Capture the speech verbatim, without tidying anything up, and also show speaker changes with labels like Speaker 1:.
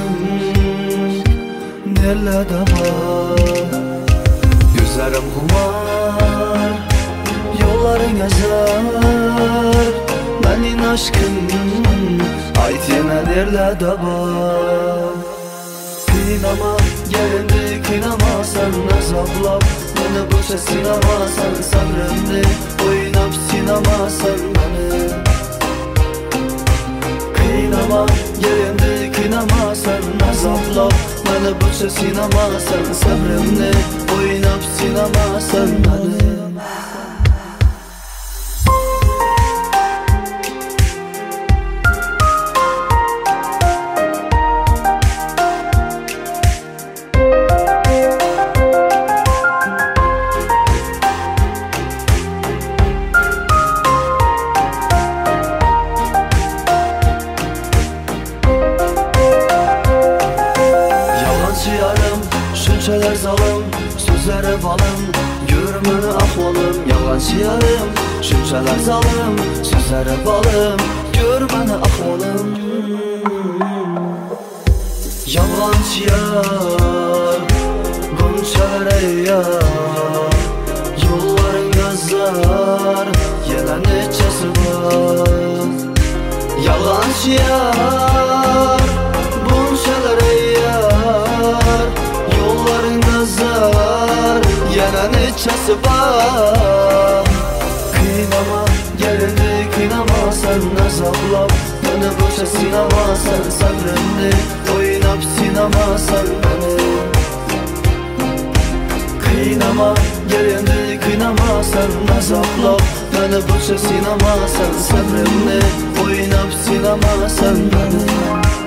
Speaker 1: nerede var? Yüzlerim kumar, yolların yazar. Benim aşkım ait yine nerede var? Kıynama gelindi kıynama sen azablap beni boşa sinema sen sabrımdı oynap sinema sen beni. Kıynama gelindi kıynama sen azablap beni boşa sinema sen sabrımdı oynap sinema sen beni. Yarım, şunçalar zalım, sözlere balım. Görmeni ahvalım, yalancı yarım. Şunçalar zalım, sözlere balım. Görmeni ahvalım. Yalancı yar, gonçalar eyyar. Yolların yazar, yine neçesi var. Yalancı yar, gonçalar eyyar. Yolların nazar, yana neçesi var. Kıynama gelindi kıynama sen azablap beni boşa sinema sen sabrımdı oynap sinema sen beni. Kıynama gelindi kıynama sen azablap beni boşa sinema sen sabrımdı oynap sinema sen beni.